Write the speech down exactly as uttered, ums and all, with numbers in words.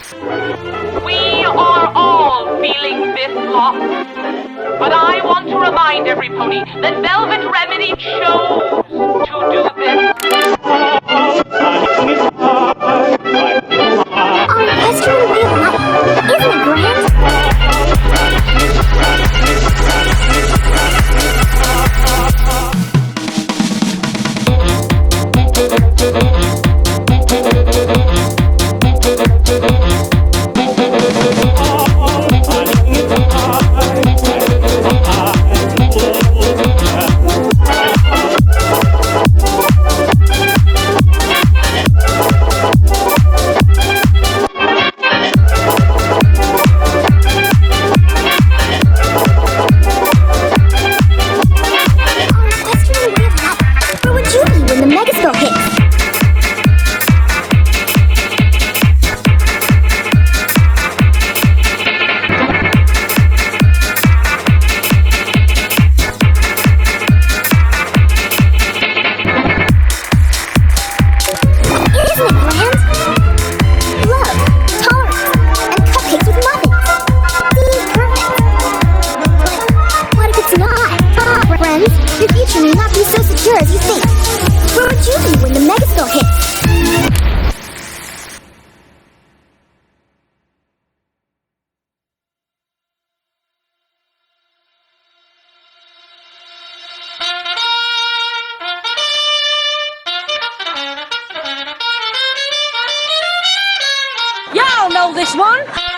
We are all feeling this loss. But I want to remind every pony that Velvet Remedy chose to do this. Our Equestrian Way of Life, isn't it grand? As you think. Where would you be when the Megaskull hits? Y'all know this one.